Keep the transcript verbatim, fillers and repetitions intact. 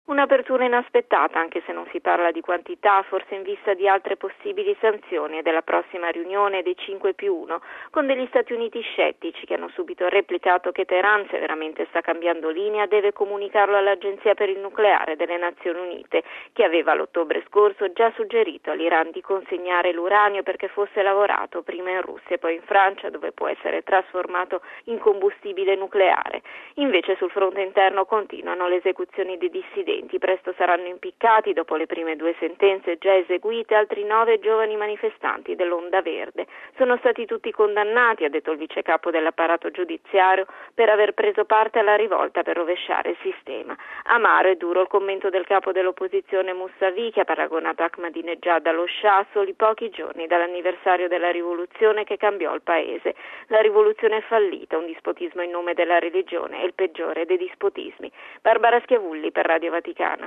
Un'apertura inaspettata, anche se non si parla di quantità, forse in vista di altre possibili sanzioni e della prossima riunione dei cinque più uno, con degli Stati Uniti scettici che hanno subito replicato che Teheran, se veramente sta cambiando linea, deve comunicarlo all'Agenzia per il nucleare delle Nazioni Unite, che aveva l'ottobre scorso già suggerito all'Iran di consegnare l'uranio perché fosse lavorato prima in Russia e poi in Francia, dove può essere trasformato in combustibile nucleare. Invece sul fronte interno continuano le esecuzioni dei dissidenti. Presto saranno impiccati, dopo le prime due sentenze già eseguite, altri nove giovani manifestanti dell'Onda Verde. Sono stati tutti condannati, ha detto il vicecapo dell'apparato giudiziario, per aver preso parte alla rivolta per rovesciare il sistema. Amaro e duro il commento del capo dell'opposizione Mousavi, che ha paragonato Ahmadinejad allo Shah soli pochi giorni dall'anniversario della rivoluzione che cambiò il paese. La rivoluzione è fallita, un dispotismo in nome della religione è il peggiore dei dispotismi. Barbara Schiavulli per Radio Vaticana.